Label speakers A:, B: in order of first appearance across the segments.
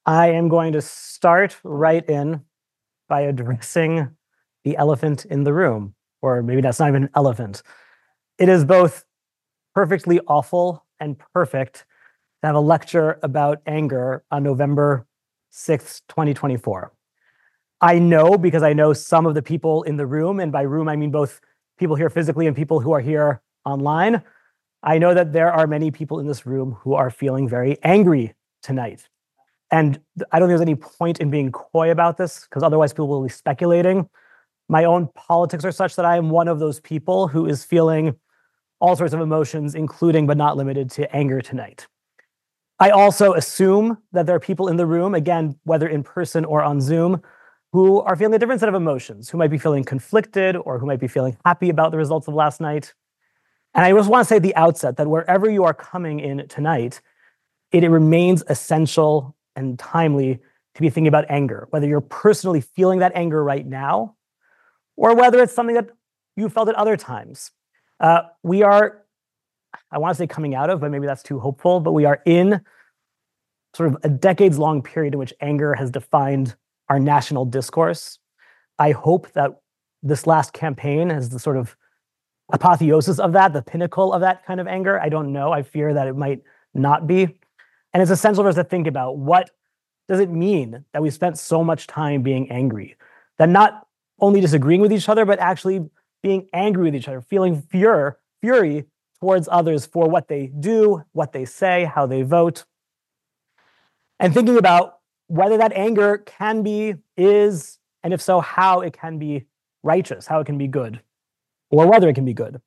A: I am going to start right in by addressing the elephant in the room, or maybe that's not even an elephant. It is both perfectly awful and perfect to have a lecture about anger on November 6th, 2024. I know because I know some of the people in the room, and by room, I mean both people here physically and people who are here online. I know that there are many people in this room who are feeling very angry tonight. And I don't think there's any point in being coy about this because otherwise people will be speculating. My own politics are such that I am one of those people who is feeling all sorts of emotions, including but not limited to anger tonight. I also assume that there are people in the room, again, whether in person or on Zoom, who are feeling a different set of emotions, who might be feeling conflicted or who might be feeling happy about the results of last night. And I just want to say at the outset that wherever you are coming in tonight, it remains essential and timely to be thinking about anger, whether you're personally feeling that anger right now, or whether it's something that you felt at other times. We are, I want to say coming out of, but maybe that's too hopeful, but we are in sort of a decades-long period in which anger has defined our national discourse. I hope that this last campaign is the sort of apotheosis of that, the pinnacle of that kind of anger. I don't know. I fear that it might not be. And it's essential for us to think about what does it mean that we spent so much time being angry, that not only disagreeing with each other, but actually being angry with each other, feeling fury towards others for what they do, what they say, how they vote, and thinking about whether that anger can be, is, and if so, how it can be righteous, how it can be good, or whether it can be good.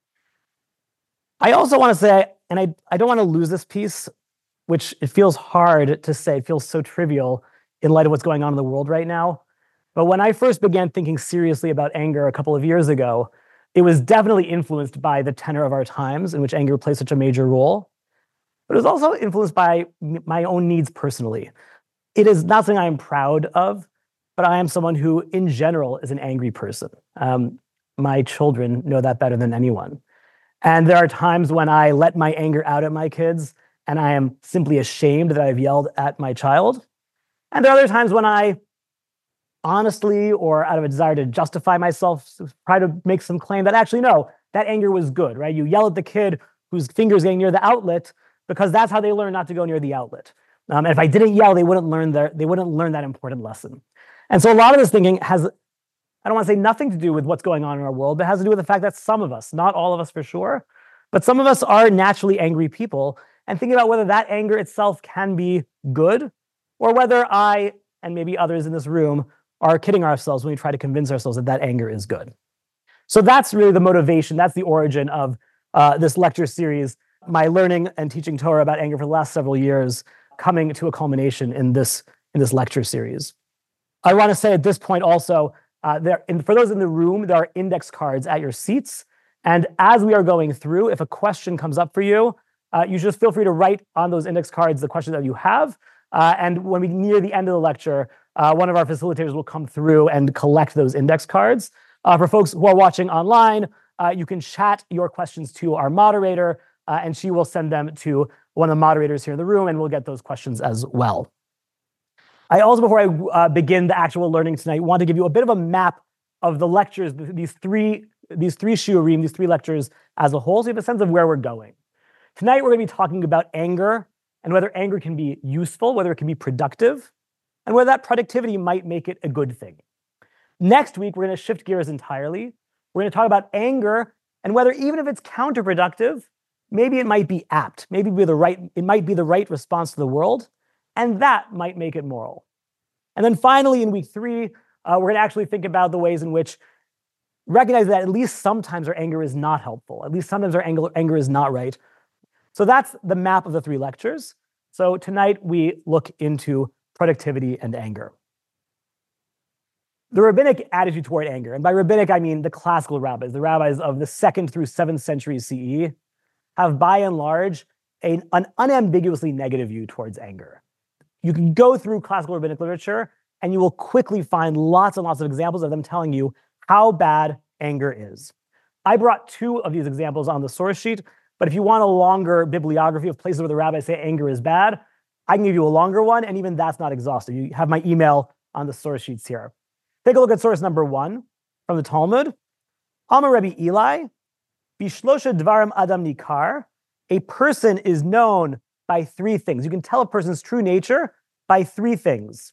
A: I also want to say, and I don't want to lose this piece, which it feels hard to say, it feels so trivial in light of what's going on in the world right now. But when I first began thinking seriously about anger a couple of years ago, it was definitely influenced by the tenor of our times in which anger plays such a major role. But it was also influenced by my own needs personally. It is not something I am proud of, but I am someone who, in general, is an angry person. My children know that better than anyone. And there are times when I let my anger out at my kids, and I am simply ashamed that I've yelled at my child. And there are other times when I honestly, or out of a desire to justify myself, try to make some claim that actually, no, that anger was good, right? You yell at the kid whose finger's getting near the outlet because that's how they learn not to go near the outlet. And if I didn't yell, they wouldn't learn that important lesson. And so a lot of this thinking has, I don't want to say nothing to do with what's going on in our world, but has to do with the fact that some of us, not all of us for sure, but some of us are naturally angry people, and thinking about whether that anger itself can be good, or whether I, and maybe others in this room, are kidding ourselves when we try to convince ourselves that that anger is good. So that's really the motivation, that's the origin of this lecture series, my learning and teaching Torah about anger for the last several years, coming to a culmination in this lecture series. I want to say at this point also, for those in the room, there are index cards at your seats. And as we are going through, if a question comes up for you, you just feel free to write on those index cards the question that you have. And when we near the end of the lecture, one of our facilitators will come through and collect those index cards. For folks who are watching online, you can chat your questions to our moderator, and she will send them to one of the moderators here in the room, and we'll get those questions as well. I also, before I begin the actual learning tonight, want to give you a bit of a map of the lectures, these three shiurim, these three lectures as a whole, so you have a sense of where we're going. Tonight, we're going to be talking about anger and whether anger can be useful, whether it can be productive, and whether that productivity might make it a good thing. Next week, we're going to shift gears entirely. We're going to talk about anger and whether even if it's counterproductive, maybe it might be apt, it might be the right response to the world, and that might make it moral. And then finally, in week 3, we're going to actually think about the ways in which recognize that at least sometimes our anger is not helpful. At least sometimes our anger is not right. So that's the map of the 3 lectures. So tonight we look into productivity and anger. The rabbinic attitude toward anger, and by rabbinic I mean the classical rabbis, the rabbis of the 2nd through 7th century CE, have by and large an unambiguously negative view towards anger. You can go through classical rabbinic literature and you will quickly find lots and lots of examples of them telling you how bad anger is. I brought 2 of these examples on the source sheet, but if you want a longer bibliography of places where the rabbis say anger is bad, I can give you a longer one, and even that's not exhaustive. You have my email on the source sheets here. Take a look at source number 1 from the Talmud. Amar Rabbi Eli, Bishlosha Dvarim Adam Nikar. A person is known by 3 things. You can tell a person's true nature by 3 things.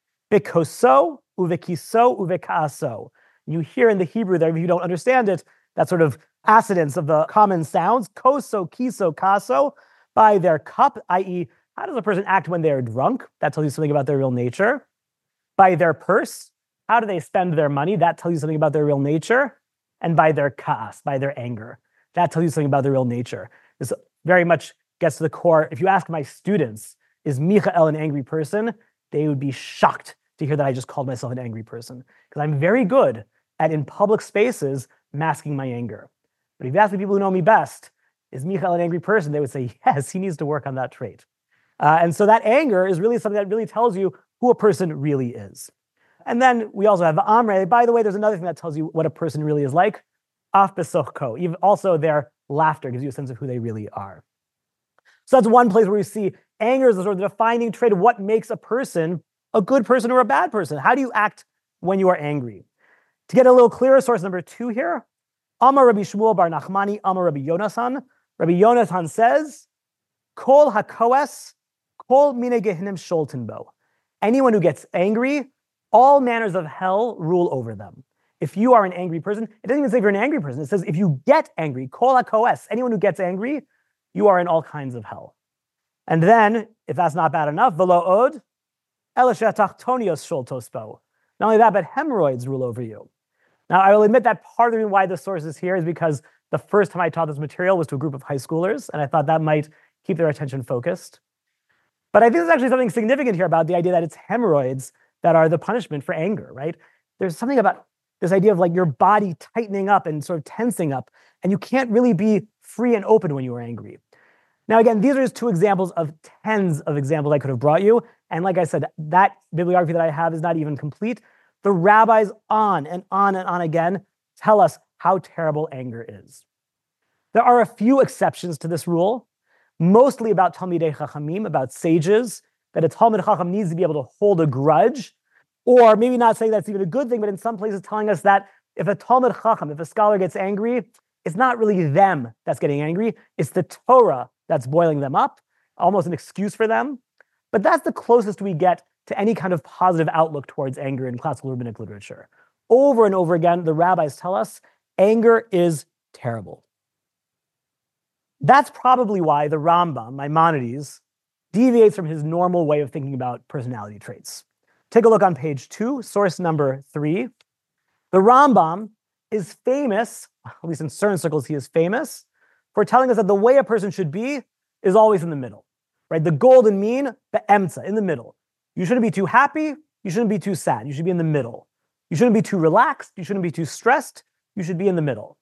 A: Bikoso, uvekiso, uvekaaso. You hear in the Hebrew there, if you don't understand it, that sort of assonance of the common sounds, koso, kiso, kaso, by their cup, i.e., how does a person act when they are drunk? That tells you something about their real nature. By their purse, how do they spend their money? That tells you something about their real nature. And by their kaas, by their anger. That tells you something about their real nature. This very much gets to the core. If you ask my students, is Michael an angry person? They would be shocked to hear that I just called myself an angry person. Because I'm very good at, in public spaces, masking my anger. But if you ask the people who know me best, is Michael an angry person? They would say, yes, he needs to work on that trait. And so that anger is really something that really tells you who a person really is. And then we also have Amre. By the way, there's another thing that tells you what a person really is like. Af besochko. Even also their laughter gives you a sense of who they really are. So that's one place where we see anger is the sort of defining trait of what makes a person a good person or a bad person. How do you act when you are angry? To get a little clearer, source number 2 here. Amar Rabbi Shmuel bar Nachmani, Amar Rabbi Yonasan. Rabbi Yonasan says, Kol hakoes, kol mine gehinim sholten bo. Anyone who gets angry, all manners of hell rule over them. If you are an angry person, it doesn't even say if you're an angry person. It says if you get angry, kol hakoes, anyone who gets angry, you are in all kinds of hell. And then, if that's not bad enough, velo od, elishatach sholtos bo. Not only that, but hemorrhoids rule over you. Now, I will admit that part of the reason why this source is here is because the first time I taught this material was to a group of high schoolers, and I thought that might keep their attention focused. But I think there's actually something significant here about the idea that it's hemorrhoids that are the punishment for anger, right? There's something about this idea of like your body tightening up and sort of tensing up, and you can't really be free and open when you are angry. Now, again, these are just 2 examples of tens of examples I could have brought you. And like I said, that bibliography that I have is not even complete. The rabbis on and on and on again tell us how terrible anger is. There are a few exceptions to this rule, mostly about Talmidei Chachamim, about sages, that a Talmid Chacham needs to be able to hold a grudge, or maybe not saying that's even a good thing, but in some places telling us that if a Talmid Chacham, if a scholar gets angry, it's not really them that's getting angry, it's the Torah that's boiling them up, almost an excuse for them. But that's the closest we get to any kind of positive outlook towards anger in classical rabbinic literature. Over and over again, the rabbis tell us anger is terrible. That's probably why the Rambam, Maimonides, deviates from his normal way of thinking about personality traits. Take a look on page 2, source number 3. The Rambam is famous, at least in certain circles he is famous, for telling us that the way a person should be is always in the middle, right? The golden mean, the emtza, in the middle. You shouldn't be too happy, you shouldn't be too sad, you should be in the middle. You shouldn't be too relaxed, you shouldn't be too stressed, you should be in the middle.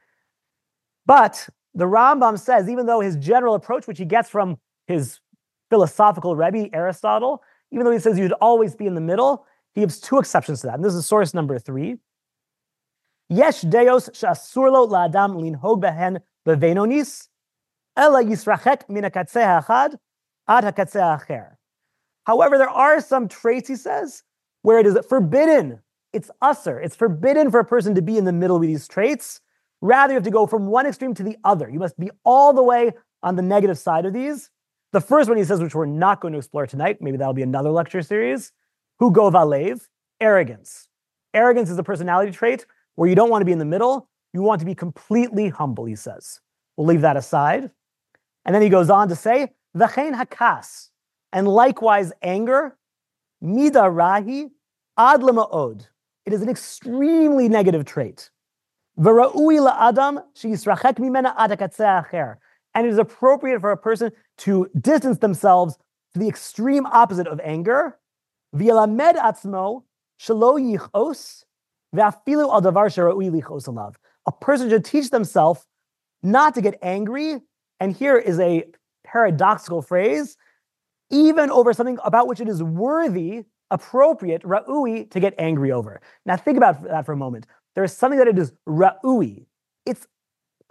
A: But the Rambam says, even though his general approach, which he gets from his philosophical Rebbe, Aristotle, even though he says you should always be in the middle, he gives 2 exceptions to that. And this is source number 3. Yesh deos she'asur lo la'adam linhog behen bevenonis, ela yisrachek min hakatzeh ha'achad ad hakatzeh ha'acher. However, there are some traits, he says, where it is forbidden. It's usser. It's forbidden for a person to be in the middle with these traits. Rather, you have to go from one extreme to the other. You must be all the way on the negative side of these. The first one he says, which we're not going to explore tonight, maybe that'll be another lecture series, hugo valev, arrogance. Arrogance is a personality trait where you don't want to be in the middle. You want to be completely humble, he says. We'll leave that aside. And then he goes on to say, v'chein hakas, and likewise anger, mida rahi ad lema'od. It is an extremely negative trait. V'ra'ui la'adam she'yisrachek mimena ad hakatzeh ha'acher. And it is appropriate for a person to distance themselves to the extreme opposite of anger. V'yelamed atzmo shelo yichos ve'afilu al davar she'ra'ui lichos alav. A person should teach themselves not to get angry, and here is a paradoxical phrase, even over something about which it is worthy, appropriate, ra'ui, to get angry over. Now think about that for a moment. There is something that it is ra'ui. It's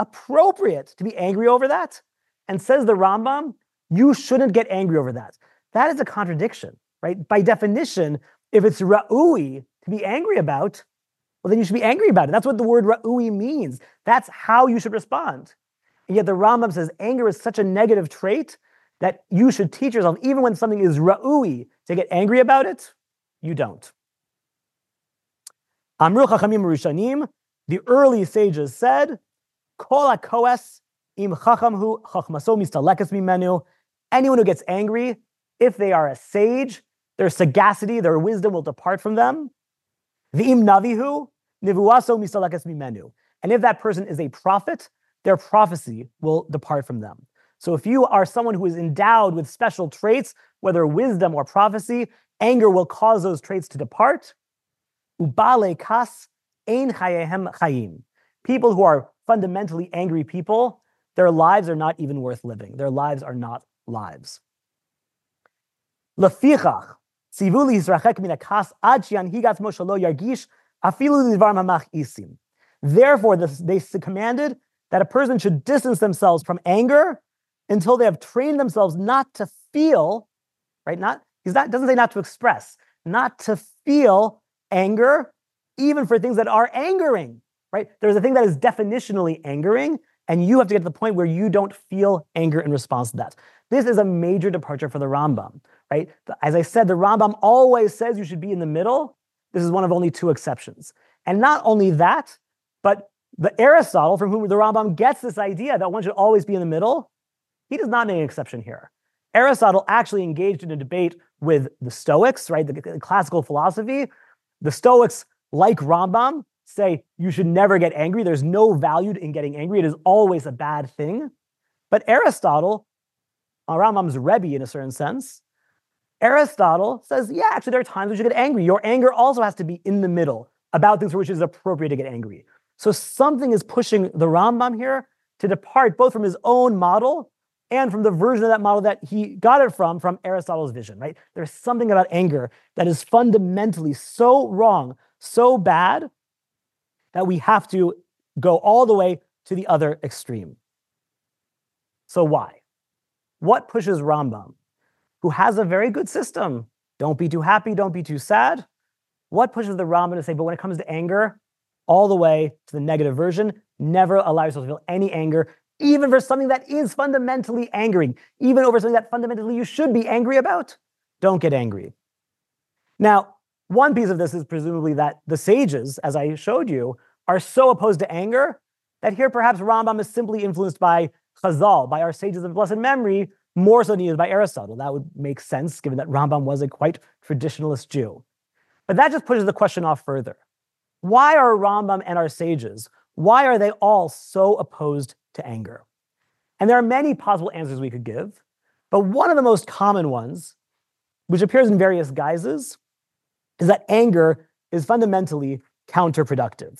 A: appropriate to be angry over that. And says the Rambam, you shouldn't get angry over that. That is a contradiction, right? By definition, if it's ra'ui to be angry about, well, then you should be angry about it. That's what the word ra'ui means. That's how you should respond. And yet the Rambam says anger is such a negative trait that you should teach yourself, even when something is ra'ui, to get angry about it, you don't. Amru chachamim rishonim, the early sages said, kol hakoes im chachamhu chachmaso mistalekes mimenu. Anyone who gets angry, if they are a sage, their sagacity, their wisdom will depart from them. V'im navihu nivuaso mistalekes mimenu. And if that person is a prophet, their prophecy will depart from them. So if you are someone who is endowed with special traits, whether wisdom or prophecy, anger will cause those traits to depart. Ubale kas ein chayehem chayim. People who are fundamentally angry people, their lives are not even worth living. Their lives are not lives. Lefichach tzivu lizrachek min hakas ad sheyanhigat Moshe lo yargish afilu lidvar mamach isim. Therefore, they commanded that a person should distance themselves from anger until they have trained themselves not to feel, right? Doesn't say not to express, not to feel anger, even for things that are angering, right? There's a thing that is definitionally angering, and you have to get to the point where you don't feel anger in response to that. This is a major departure for the Rambam, right? As I said, the Rambam always says you should be in the middle. This is one of only two exceptions. And not only that, but the Aristotle, from whom the Rambam gets this idea that one should always be in the middle, he does not make an exception here. Aristotle actually engaged in a debate with the Stoics, right? The classical philosophy. The Stoics, like Rambam, say you should never get angry. There's no value in getting angry. It is always a bad thing. But Aristotle, Rambam's Rebbe in a certain sense, Aristotle says, yeah, actually there are times when you should get angry. Your anger also has to be in the middle about things for which it is appropriate to get angry. So something is pushing the Rambam here to depart both from his own model and from the version of that model that he got it from Aristotle's vision, right? There's something about anger that is fundamentally so wrong, so bad, that we have to go all the way to the other extreme. So why? What pushes Rambam, who has a very good system? Don't be too happy, don't be too sad. What pushes the Rambam to say, but when it comes to anger, all the way to the negative version, never allow yourself to feel any anger, even for something that is fundamentally angering, even over something that fundamentally you should be angry about? Don't get angry. Now, one piece of this is presumably that the sages, as I showed you, are so opposed to anger that here perhaps Rambam is simply influenced by Chazal, by our sages of blessed memory, more so than he is by Aristotle. That would make sense, given that Rambam was a quite traditionalist Jew. But that just pushes the question off further. Why are Rambam and our sages, why are they all so opposed to anger? And there are many possible answers we could give, but one of the most common ones, which appears in various guises, is that anger is fundamentally counterproductive.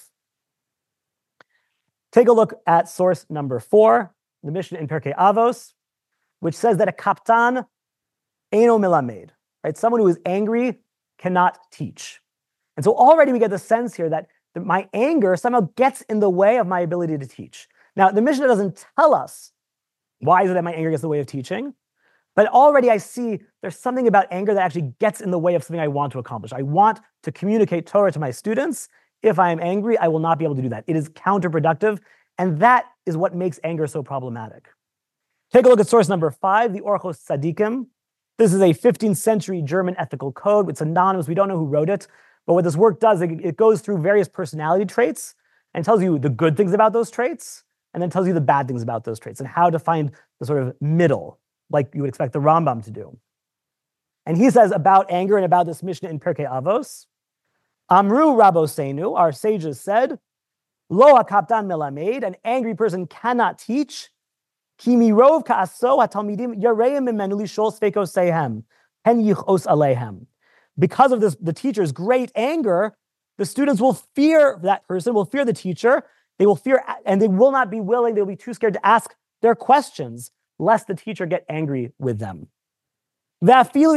A: Take a look at source number 4, the Mishnah in Pirkei Avos, which says that a kaptan eino milamed, right? Someone who is angry cannot teach. And so already we get the sense here that my anger somehow gets in the way of my ability to teach. Now, the Mishnah doesn't tell us why is it that my anger gets in the way of teaching, but already I see there's something about anger that actually gets in the way of something I want to accomplish. I want to communicate Torah to my students. If I am angry, I will not be able to do that. It is counterproductive, and that is what makes anger so problematic. Take a look at source number 5, the Orchos Tzadikim. This is a 15th century German ethical code. It's anonymous. We don't know who wrote it. But what this work does, it goes through various personality traits and tells you the good things about those traits, and then tells you the bad things about those traits and how to find the sort of middle, like you would expect the Rambam to do. And he says about anger and about this Mishnah in Pirkei Avos, Amru Rabosenu, our sages said, Lo hakaptan melamed, an angry person cannot teach. Ki mirov ka'aso hatalmidim yareim mimenu lishol sfeikos sehem, hen yichos alehem. Because of this, the teacher's great anger, the students will fear that person, will fear the teacher. They will fear, and they will not be willing, they'll be too scared to ask their questions, lest the teacher get angry with them. And even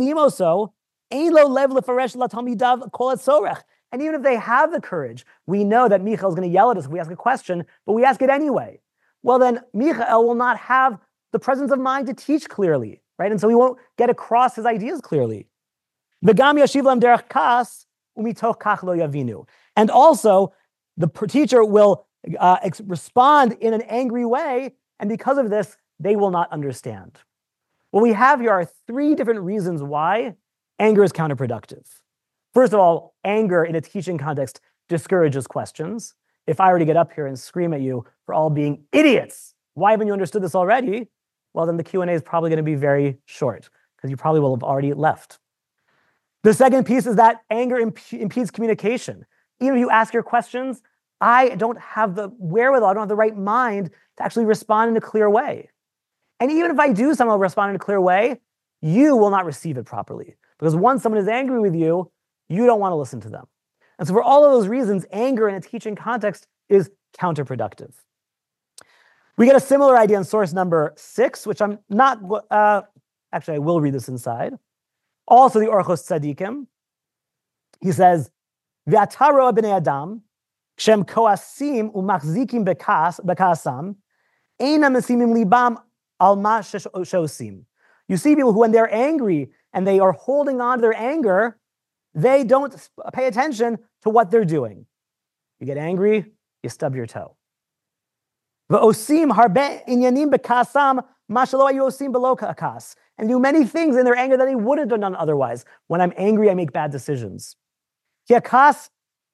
A: if they have the courage, we know that Michael is going to yell at us if we ask a question, but we ask it anyway. Well, then Michael will not have the presence of mind to teach clearly. right? And so he won't get across his ideas clearly. V'gam yashiv lam derech kas umitoch kach lo yavinu. And also, the teacher will respond in an angry way, and because of this, they will not understand. What we have here are three different reasons why anger is counterproductive. First of all, anger in a teaching context discourages questions. If I were to get up here and scream at you for all being idiots, why haven't you understood this already? Well, then the Q&A is probably going to be very short because you probably will have already left. The second piece is that anger impedes communication. Even if you ask your questions, I don't have the wherewithal, I don't have the right mind to actually respond in a clear way. And even if I do somehow respond in a clear way, you will not receive it properly. Because once someone is angry with you, you don't want to listen to them. And so for all of those reasons, anger in a teaching context is counterproductive. We get a similar idea in source number 6, which I'm not, actually I will read this inside. Also the Orchos Tzadikim. He says, V'ataro b'nei Adam, kshem koasim u'machzikim b'kasam, eina mesimim libam al ma sheosim. You see people who, when they're angry and they are holding on to their anger, they don't pay attention to what they're doing. You get angry, you stub your toe. V'osim harbe inyanim b'kasam ma shelo hayu osim b'lo ka'kas. And do many things in their anger that they wouldn't have done otherwise. When I'm angry, I make bad decisions. Because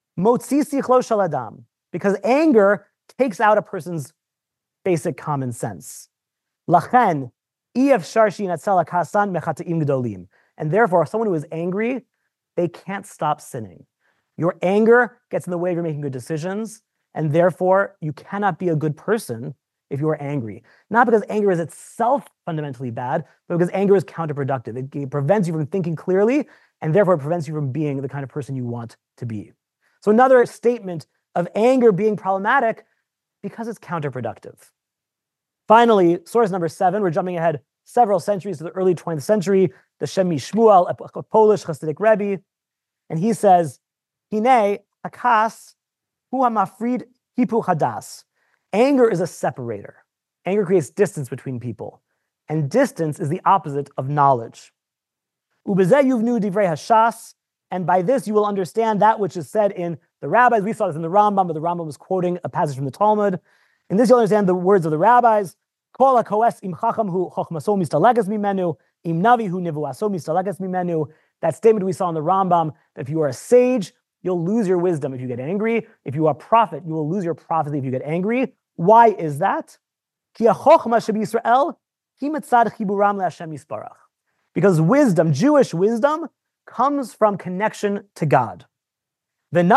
A: anger takes out a person's basic common sense. And therefore, someone who is angry, they can't stop sinning. Your anger gets in the way of you making good decisions, and therefore, you cannot be a good person if you are angry. Not because anger is itself fundamentally bad, but because anger is counterproductive. It prevents you from thinking clearly, and therefore it prevents you from being the kind of person you want to be. So another statement of anger being problematic because it's counterproductive. Finally, source number 7, we're jumping ahead several centuries to the early 20th century, the Shem MiShmuel, a Polish Hasidic Rebbe, and he says, Hine hakas hu hamafrid hipu hadas. Anger is a separator. Anger creates distance between people. And distance is the opposite of knowledge. Ubezeh yuvnu divrei hashas, and by this you will understand that which is said in the rabbis. We saw this in the Rambam, but the Rambam was quoting a passage from the Talmud. In this you'll understand the words of the rabbis. Kol hakoes im chacham hu chochmaso mistalekas mimenu, im navi hu nivuaso mistalekas mimenu. That statement we saw in the Rambam, that if you are a sage, you'll lose your wisdom if you get angry. If you are a prophet, you will lose your prophecy if you get angry. Why is that? Because wisdom, Jewish wisdom, comes from connection to God. And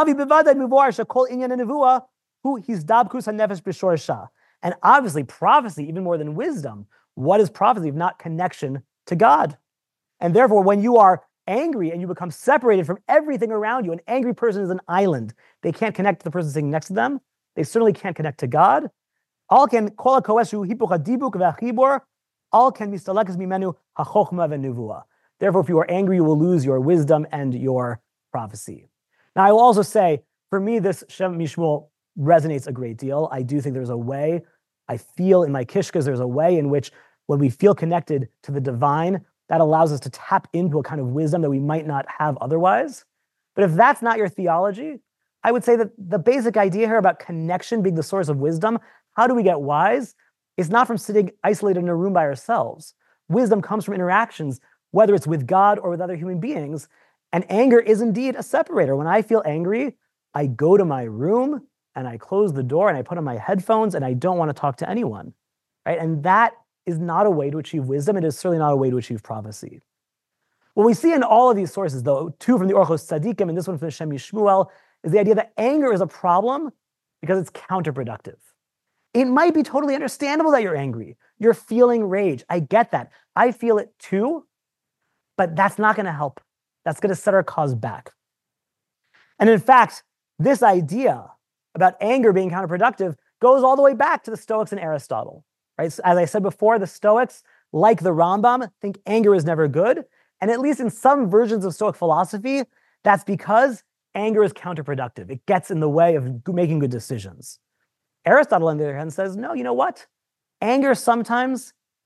A: obviously, prophecy, even more than wisdom, what is prophecy if not connection to God? And therefore, when you are angry and you become separated from everything around you, an angry person is an island. They can't connect to the person sitting next to them. They certainly can't connect to God. All can kol hakoeshu hipuch hadibuk v'achibor. All can mistalekas mimenu hachochma v'nevua. Therefore, if you are angry, you will lose your wisdom and your prophecy. Now, I will also say, for me, this Shem MiShmuel resonates a great deal. I do think there's a way, I feel in my kishkas, there's a way in which when we feel connected to the divine, that allows us to tap into a kind of wisdom that we might not have otherwise. But if that's not your theology, I would say that the basic idea here about connection being the source of wisdom, how do we get wise? It's not from sitting isolated in a room by ourselves. Wisdom comes from interactions, whether it's with God or with other human beings. And anger is indeed a separator. When I feel angry, I go to my room and I close the door and I put on my headphones and I don't want to talk to anyone, right? And that is not a way to achieve wisdom. It is certainly not a way to achieve prophecy. What we see in all of these sources, though, 2 from the Orchos Tzadikim and this one from the Shem MiShmuel, is the idea that anger is a problem because it's counterproductive. It might be totally understandable that you're angry. You're feeling rage. I get that. I feel it too, but that's not going to help. That's going to set our cause back. And in fact, this idea about anger being counterproductive goes all the way back to the Stoics and Aristotle. Right? So as I said before, the Stoics, like the Rambam, think anger is never good. And at least in some versions of Stoic philosophy, that's because anger is counterproductive. It gets in the way of making good decisions. Aristotle, on the other hand, says, no, you know what? Anger sometimes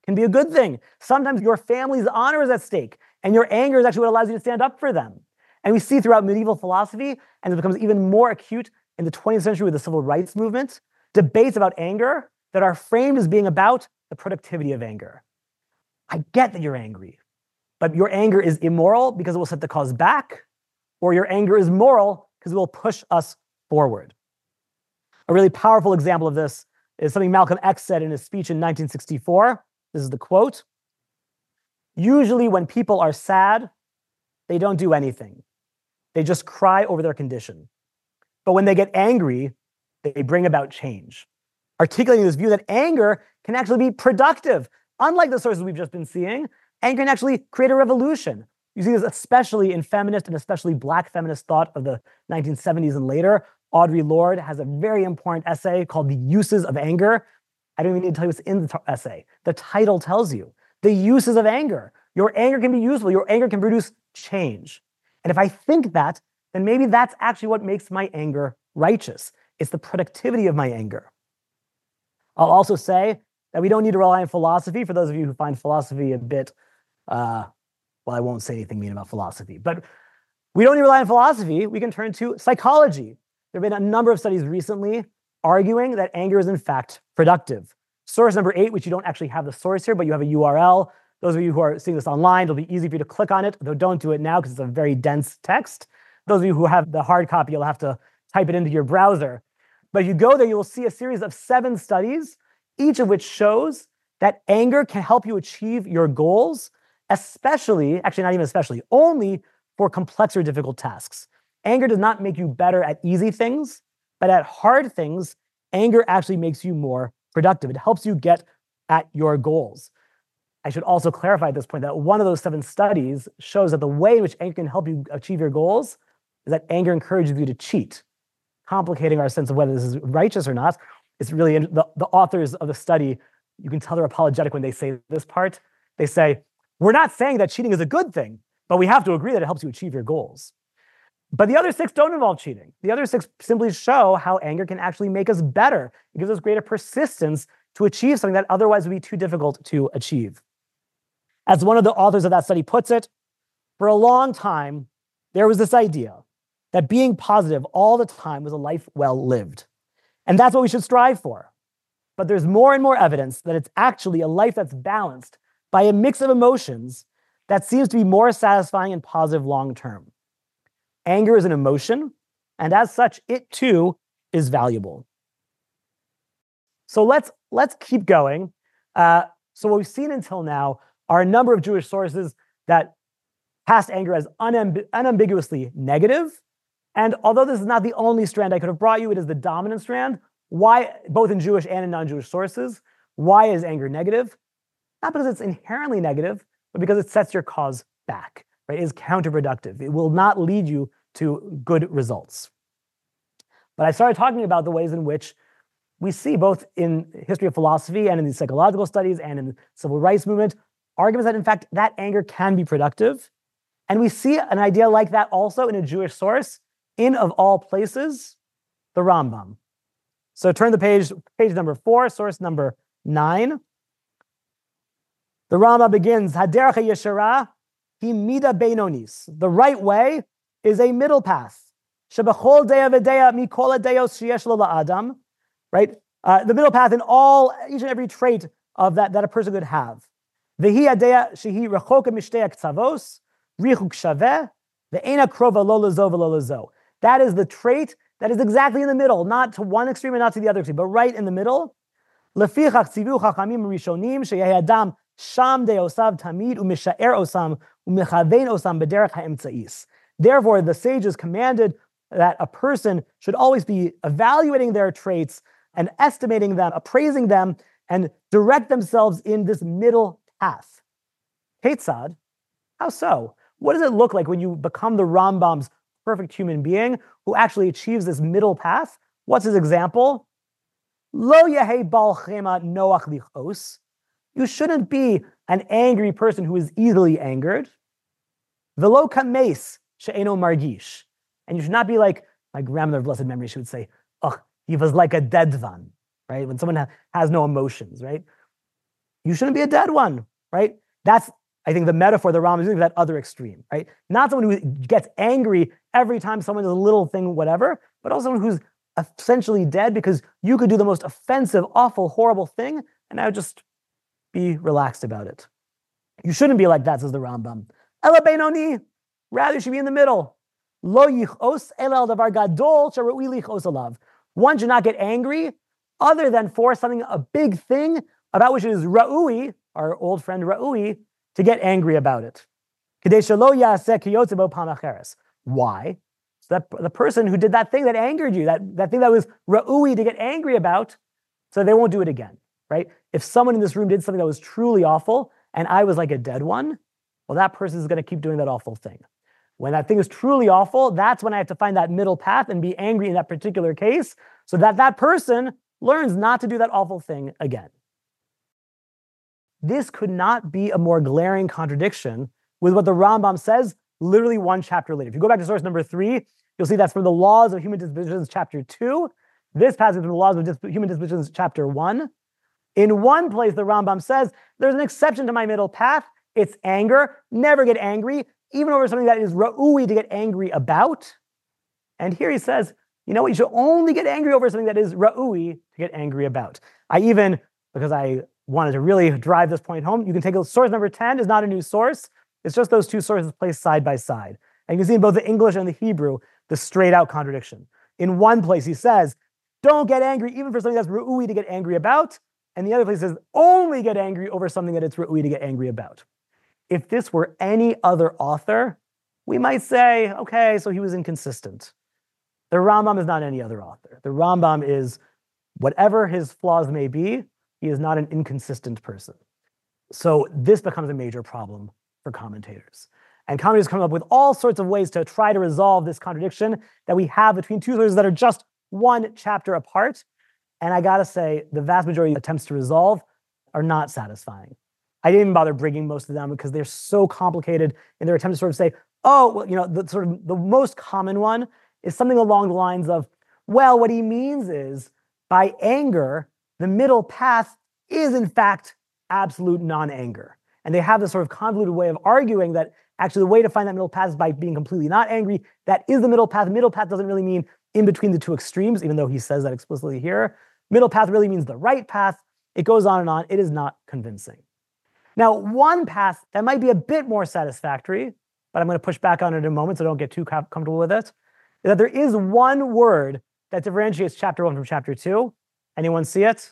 A: can be a good thing. Sometimes your family's honor is at stake, and your anger is actually what allows you to stand up for them. And we see throughout medieval philosophy, and it becomes even more acute in the 20th century with the civil rights movement, debates about anger that are framed as being about the productivity of anger. I get that you're angry, but your anger is immoral because it will set the cause back, or your anger is moral because it will push us forward. A really powerful example of this is something Malcolm X said in his speech in 1964. This is the quote. "Usually when people are sad, they don't do anything. They just cry over their condition. But when they get angry, they bring about change." Articulating this view that anger can actually be productive. Unlike the sources we've just been seeing, anger can actually create a revolution. You see this especially in feminist and especially Black feminist thought of the 1970s and later. Audre Lorde has a very important essay called The Uses of Anger. I don't even need to tell you what's in the essay. The title tells you the uses of anger. Your anger can be useful. Your anger can produce change. And if I think that, then maybe that's actually what makes my anger righteous. It's the productivity of my anger. I'll also say that we don't need to rely on philosophy. For those of you who find philosophy a bit, well, I won't say anything mean about philosophy, but we don't need to rely on philosophy. We can turn to psychology. There have been a number of studies recently arguing that anger is in fact productive. Source number 8, which you don't actually have the source here, but you have a URL. Those of you who are seeing this online, it'll be easy for you to click on it, though don't do it now because it's a very dense text. Those of you who have the hard copy, you'll have to type it into your browser. But if you go there, you will see a series of 7 studies, each of which shows that anger can help you achieve your goals, especially, actually not even especially, only for complex or difficult tasks. Anger does not make you better at easy things, but at hard things, anger actually makes you more productive. It helps you get at your goals. I should also clarify at this point that one of those 7 studies shows that the way in which anger can help you achieve your goals is that anger encourages you to cheat, complicating our sense of whether this is righteous or not. It's really, the authors of the study, you can tell they're apologetic when they say this part. They say, we're not saying that cheating is a good thing, but we have to agree that it helps you achieve your goals. But the other 6 don't involve cheating. The other 6 simply show how anger can actually make us better. It gives us greater persistence to achieve something that otherwise would be too difficult to achieve. As one of the authors of that study puts it, for a long time, there was this idea that being positive all the time was a life well lived. And that's what we should strive for. But there's more and more evidence that it's actually a life that's balanced by a mix of emotions that seems to be more satisfying and positive long term. Anger is an emotion, and as such, it too is valuable. So let's keep going. So what we've seen until now are a number of Jewish sources that cast anger as unambiguously negative. And although this is not the only strand I could have brought you, it is the dominant strand. Why, both in Jewish and in non-Jewish sources, why is anger negative? Not because it's inherently negative, but because it sets your cause back, right? It is counterproductive. It will not lead you to good results. But I started talking about the ways in which we see both in history of philosophy and in the psychological studies and in the civil rights movement, arguments that in fact that anger can be productive. And we see an idea like that also in a Jewish source, in of all places, the Rambam. So turn the page number 4, source number 9. The Rambam begins, Haderech Yeshara hi mida beinonis. The right way is a middle path. Shebechol deya v'deya mikol hadeyos sheyesh lo la'adam. Right? The middle path in each and every trait of that a person could have. V'hi hadeya shehi rechoka mishtei ha'ktzavos, richuk shaveh, ve'ena krova lo lezo v'lo lezo. That is the trait that is exactly in the middle, not to one extreme and not to the other extreme, but right in the middle. Lefichach tzivu chachamim rishonim sheyehi adam sham deosav tamid u'mishaer osam u'mechavein osam b'derech ha'emtza'is. Therefore, the sages commanded that a person should always be evaluating their traits and estimating them, appraising them, and direct themselves in this middle path. Ketzad, how so? What does it look like when you become the Rambam's perfect human being who actually achieves this middle path? What's his example? Lo yehei bal chema noach lichos. You shouldn't be an angry person who is easily angered. Velo kames she'eno margish. And you should not be like my grandmother of blessed memory. She would say, "Oh, he was like a dead one," right? When someone has no emotions, right? you shouldn't be a dead one, right? That's, I think, the metaphor the Rambam is using for that other extreme, right? Not someone who gets angry every time someone does a little thing, whatever, but also someone who's essentially dead because you could do the most offensive, awful, horrible thing, and now just be relaxed about it. You shouldn't be like that, says the Rambam. Ela Beinoni, rather you should be in the middle. Lo yichos elal davar gadol sheru'i lichos alav. One should not get angry other than for something, a big thing about which it is ra'ui, our old friend ra'ui, to get angry about it. Kedei shelo yaseh kiyotze bo pan acheres. Why? So that the person who did that thing that angered you, that thing that was ra'ui to get angry about, so they won't do it again, right? If someone in this room did something that was truly awful and I was like a dead one, well, that person is going to keep doing that awful thing. When that thing is truly awful, that's when I have to find that middle path and be angry in that particular case so that that person learns not to do that awful thing again. This could not be a more glaring contradiction with what the Rambam says literally one chapter later. If you go back to source number 3, you'll see that's from the Laws of Human Dispositions, chapter 2. This passage is from the Laws of Human Dispositions, chapter 1. In one place, the Rambam says, there's an exception to my middle path. It's anger. Never get angry, even over something that is ra'ui to get angry about. And here he says, you know what? You should only get angry over something that is ra'ui to get angry about. I even, because I wanted to really drive this point home, you can take a source number 10 is not a new source. It's just those two sources placed side by side. And you can see in both the English and the Hebrew, the straight out contradiction. In one place, he says, don't get angry even for something that's ra'ui to get angry about. And the other place says, only get angry over something that it's ra'ui to get angry about. If this were any other author, we might say, okay, so he was inconsistent. The Rambam is not any other author. The Rambam is, whatever his flaws may be, he is not an inconsistent person. So this becomes a major problem for commentators. And commentators come up with all sorts of ways to try to resolve this contradiction that we have between two sources that are just one chapter apart. And I gotta say, the vast majority of attempts to resolve are not satisfying. I didn't even bother bringing most of them because they're so complicated in their attempt to sort of say, oh, well, you know, the most common one is something along the lines of, well, what he means is by anger, the middle path is in fact absolute non-anger. And they have this sort of convoluted way of arguing that actually the way to find that middle path is by being completely not angry. That is the middle path. The middle path doesn't really mean in between the two extremes, even though he says that explicitly here. Middle path really means the right path. It goes on and on. It is not convincing. Now, one path that might be a bit more satisfactory, but I'm going to push back on it in a moment so don't get too comfortable with it, is that there is one word that differentiates chapter 1 from chapter 2. Anyone see it?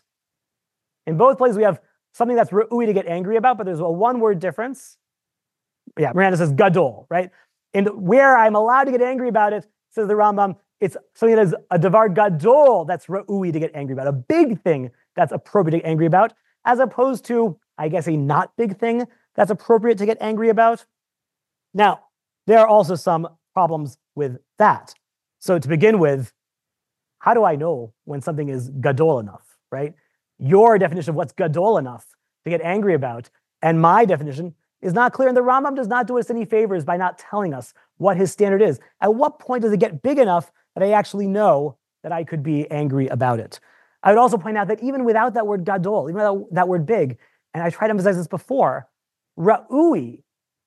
A: In both places, we have something that's ra'ui to get angry about, but there's a one-word difference. Yeah, Miranda says gadol, right? And where I'm allowed to get angry about it, says the Rambam, it's something that is a davar gadol that's ra'ui to get angry about, a big thing that's appropriate to get angry about, as opposed to, I guess, a not big thing that's appropriate to get angry about. Now, there are also some problems with that. So to begin with, how do I know when something is gadol enough, right? Your definition of what's gadol enough to get angry about, and my definition is not clear. And the Rambam does not do us any favors by not telling us what his standard is. At what point does it get big enough that I actually know that I could be angry about it? I would also point out that even without that word gadol, even without that word big, and I tried to emphasize this before, ra'ui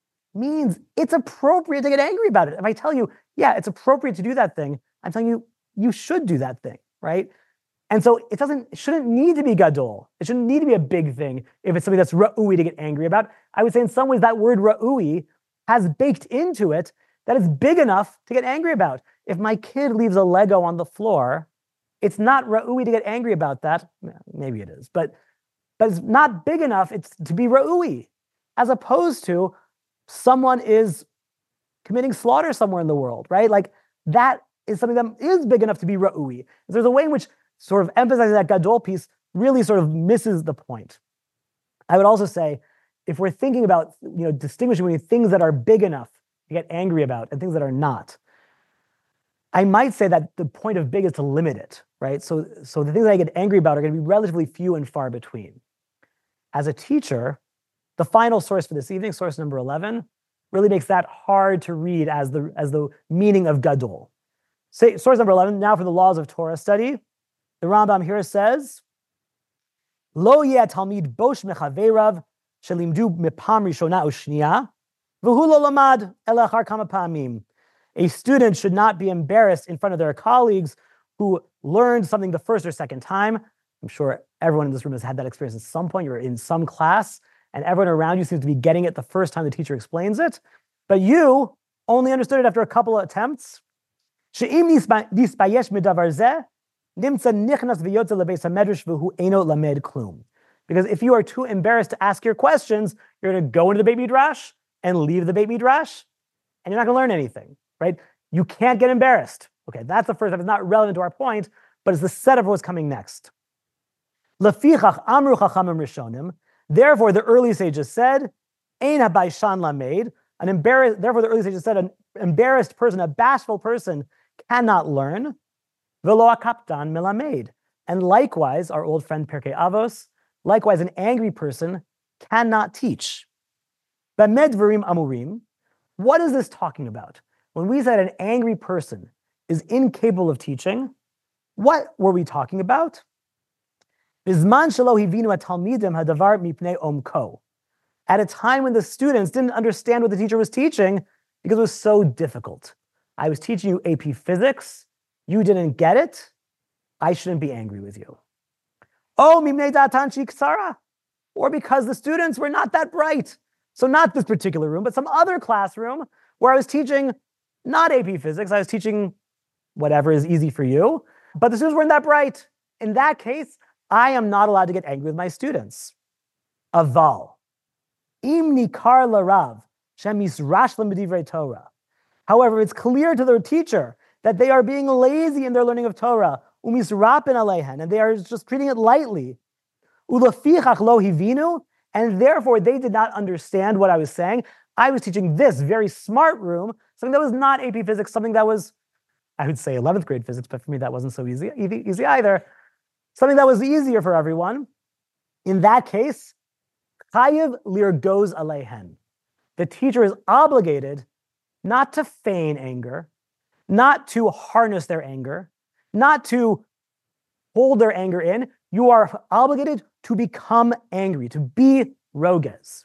A: means it's appropriate to get angry about it. If I tell you, yeah, it's appropriate to do that thing, I'm telling you, you should do that thing, right? And so it shouldn't need to be gadol. It shouldn't need to be a big thing if it's something that's ra'ui to get angry about. I would say in some ways that word ra'ui has baked into it that it's big enough to get angry about. If my kid leaves a Lego on the floor, it's not ra'ui to get angry about that. Maybe it is, but it's not big enough to be ra'ui, as opposed to someone is committing slaughter somewhere in the world, right? Like that is something that is big enough to be ra'ui. There's a way in which sort of emphasizing that gadol piece really sort of misses the point. I would also say, if we're thinking about distinguishing between things that are big enough to get angry about and things that are not, I might say that the point of big is to limit it, right? So the things that I get angry about are going to be relatively few and far between. As a teacher, the final source for this evening, source number 11, really makes that hard to read as the meaning of gadol. Source number 11, now for the laws of Torah study. The Rambam here says, Lo yeh talmid bosh mechaverav shelimdu mipam rishona ushniya v'hu lo lamad ela achar kama pa'amim. A student should not be embarrassed in front of their colleagues who learned something the first or second time. I'm sure everyone in this room has had that experience at some point. You're in some class and everyone around you seems to be getting it the first time the teacher explains it, but you only understood it after a couple of attempts. She'im nisbayesh midavar zeh, nimtza nichnas v'yotze lebeis hamedrash v'hu eino lamed klum. Because if you are too embarrassed to ask your questions, you're going to go into the Beit Midrash and leave the Beit Midrash, and you're not going to learn anything, right? You can't get embarrassed. Okay, that's the first step. It's not relevant to our point, but it's the setup of what's coming next. Lefichach amru chachamim rishonim. Therefore, the early sages said, Ein habayshan lamed. Therefore, the early sages said, an embarrassed person, a bashful person, cannot learn. Velo hakaptan melamed. And likewise, our old friend Pirkei Avos, likewise, an angry person cannot teach. Bamed dvarim amurim. What is this talking about? When we said an angry person is incapable of teaching, what were we talking about? Bizman shelo hivinu hatalmidim hadavar mipnei omko. At a time when the students didn't understand what the teacher was teaching because it was so difficult. I was teaching you AP Physics. You didn't get it. I shouldn't be angry with you. Oh, mipnei datan ksara. Or because the students were not that bright. So not this particular room, but some other classroom where I was teaching not AP Physics. I was teaching whatever is easy for you, but the students weren't that bright. In that case, I am not allowed to get angry with my students. Aval. Im nikar larav shem yisrash b'divrei Torah. However, it's clear to their teacher that they are being lazy in their learning of Torah, umisrapin alehen, and they are just treating it lightly. Ulafichach lo hivinu, and therefore they did not understand what I was saying. I was teaching this very smart room, something that was not AP Physics, something that was, I would say 11th grade physics, but for me that wasn't so easy either. Something that was easier for everyone. In that case, chayiv lirgoz alehen. The teacher is obligated not to feign anger, not to harness their anger, not to hold their anger in. You are obligated to become angry, to be rogez.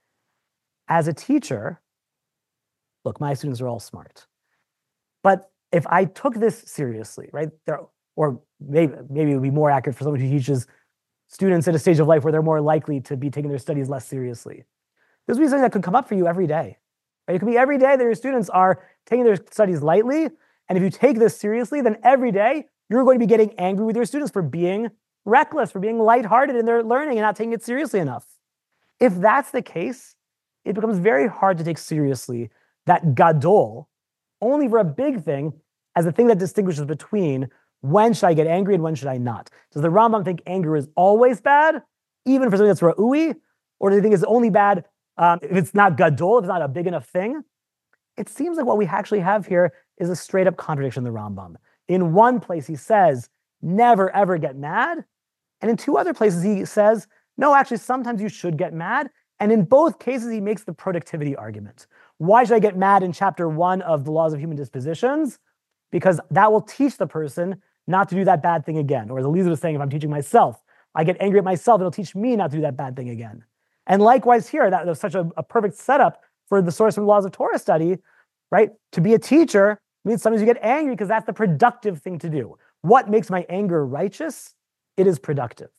A: As a teacher, look, my students are all smart. But if I took this seriously, right, or maybe it would be more accurate for someone who teaches students at a stage of life where they're more likely to be taking their studies less seriously. This would be something that could come up for you every day. Right? It could be every day that your students are taking their studies lightly. And if you take this seriously, then every day you're going to be getting angry with your students for being reckless, for being lighthearted in their learning and not taking it seriously enough. If that's the case, it becomes very hard to take seriously that gadol, only for a big thing, as the thing that distinguishes between when should I get angry and when should I not? Does the Rambam think anger is always bad, even for something that's ra'ui? Or does he think it's only bad if it's not gadol, if it's not a big enough thing? It seems like what we actually have here is a straight up contradiction in the Rambam. In one place he says, never ever get mad. And in two other places he says, no, actually sometimes you should get mad. And in both cases he makes the productivity argument. Why should I get mad in chapter 1 of the Laws of Human Dispositions? Because that will teach the person not to do that bad thing again. Or as Elisa was saying, if I'm teaching myself, I get angry at myself, it'll teach me not to do that bad thing again. And likewise here, that was such a perfect setup for the source from the Laws of Torah study, right? To be a teacher means sometimes you get angry because that's the productive thing to do. What makes my anger righteous? It is productive.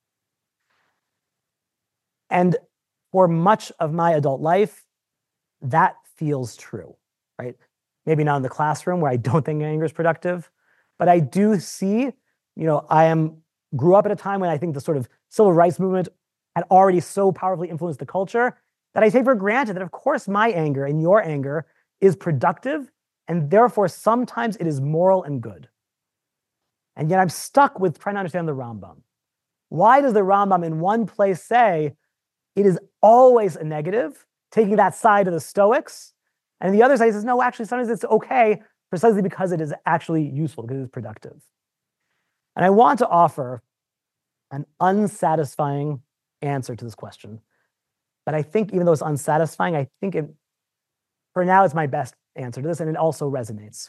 A: And for much of my adult life, that feels true, right? Maybe not in the classroom where I don't think anger is productive, but I do see, grew up at a time when I think the sort of civil rights movement had already so powerfully influenced the culture that I take for granted that of course my anger and your anger is productive, and therefore sometimes it is moral and good. And yet I'm stuck with trying to understand the Rambam. Why does the Rambam in one place say it is always a negative, taking that side of the Stoics, and the other side he says, no, actually sometimes it's okay precisely because it is actually useful, because it is productive. And I want to offer an unsatisfying answer to this question. But I think even though it's unsatisfying, I think for now it's my best answer to this, and it also resonates.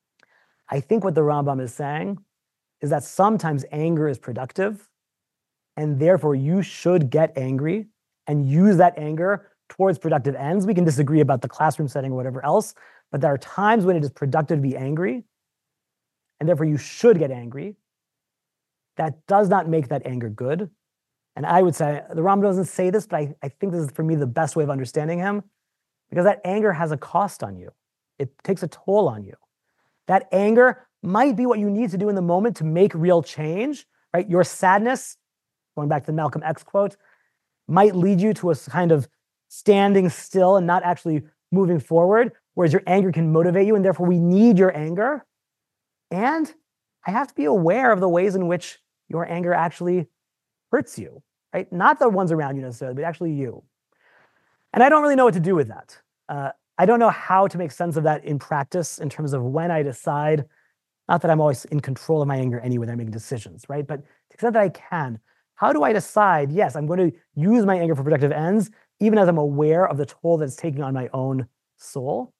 A: I think what the Rambam is saying is that sometimes anger is productive, and therefore you should get angry and use that anger towards productive ends. We can disagree about the classroom setting or whatever else, but there are times when it is productive to be angry, and therefore you should get angry. That does not make that anger good. And I would say, the Rambam doesn't say this, but I think this is, for me, the best way of understanding him, because that anger has a cost on you. It takes a toll on you. That anger might be what you need to do in the moment to make real change, right? Your sadness, going back to the Malcolm X quote, might lead you to a kind of standing still and not actually moving forward, whereas your anger can motivate you, and therefore we need your anger. And I have to be aware of the ways in which your anger actually hurts you, right? Not the ones around you necessarily, but actually you. And I don't really know what to do with that. I don't know how to make sense of that in practice in terms of when I decide, not that I'm always in control of my anger anyway when I'm making decisions, right? But to the extent that I can, how do I decide, yes, I'm going to use my anger for productive ends, even as I'm aware of the toll that it's taking on my own soul?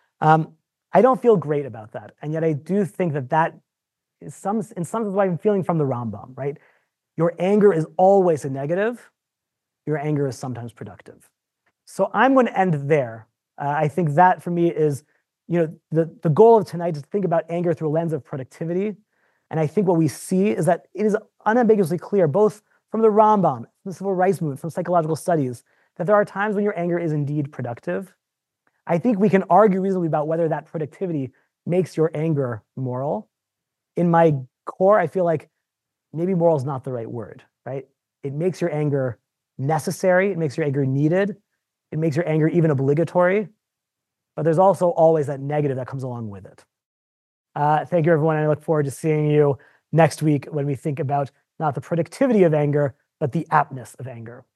A: I don't feel great about that. And yet I do think that that is in some sense what I'm feeling from the Rambam, right? Your anger is always a negative. Your anger is sometimes productive. So I'm going to end there. I think that for me is, the goal of tonight is to think about anger through a lens of productivity. And I think what we see is that it is unambiguously clear, both from the Rambam, from the civil rights movement, from psychological studies, that there are times when your anger is indeed productive. I think we can argue reasonably about whether that productivity makes your anger moral. In my core, I feel like maybe moral is not the right word, right? It makes your anger necessary. It makes your anger needed. It makes your anger even obligatory. But there's also always that negative that comes along with it. Thank you, everyone. I look forward to seeing you next week when we think about not the productivity of anger, but the aptness of anger.